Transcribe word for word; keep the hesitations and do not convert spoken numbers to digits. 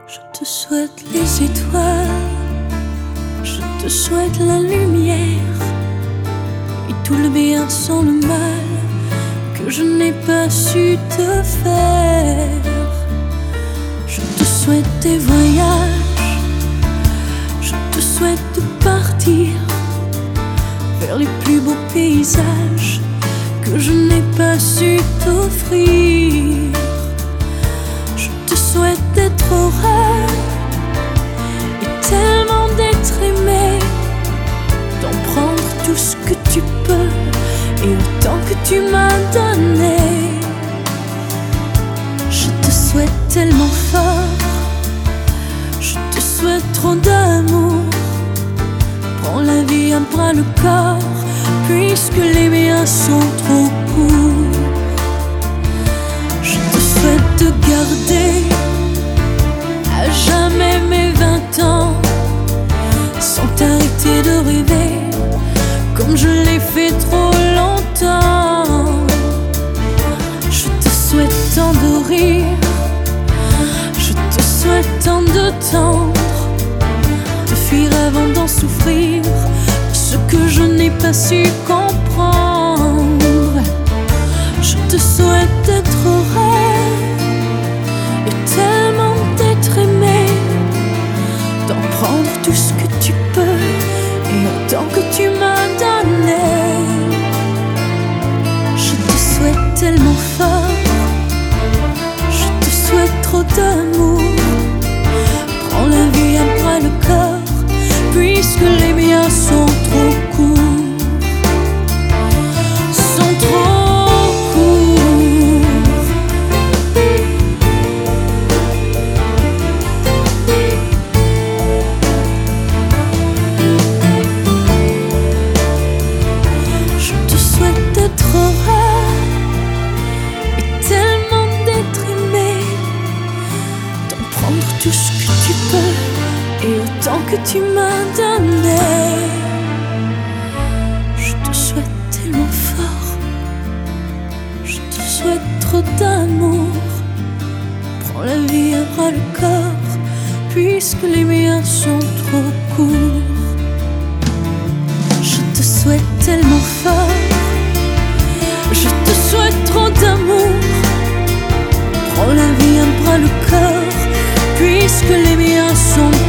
Je te souhaite les étoiles, je te souhaite la lumière et tout le bien sans le mal que je n'ai pas su te faire. Je te souhaite des voyages, je te souhaite de partir vers les plus beaux paysages que je n'ai pas su t'offrir. Je te souhaite d'être heureux et tellement d'être aimé, d'en prendre tout ce que tu peux et autant que tu m'as donné. Je te souhaite tellement fort, je te souhaite trop d'amour. Prends la vie à bras le corps, puisque les miens sont trop courts. Je te souhaite de garder à jamais mes vingt ans, sans t'arrêter de rêver comme je l'ai fait trop longtemps. Je te souhaite tant de rire, je te souhaite tant de tendre, de fuir avant d'en souffrir ce que je n'ai pas su comprendre. Je te souhaite d'être heureux et tellement d'être aimé, d'en prendre tout ce que tu peux et autant que tu m'as donné. Je te souhaite tellement fort, je te souhaite trop d'amour. Prends la vie à bras le corps, puisque les miens sont trop courts, sont trop courts. Je te souhaite d'être heureux et tellement d'être aimé, d'en prendre tout ce que tu peux et autant que tu m'as donné. Je te souhaite tellement fort, je te souhaite trop d'amour. Prends la vie à bras le corps, puisque les miens sont trop courts. Je te souhaite tellement fort, je te souhaite trop d'amour. Prends la vie à bras le corps, puisque les miens sont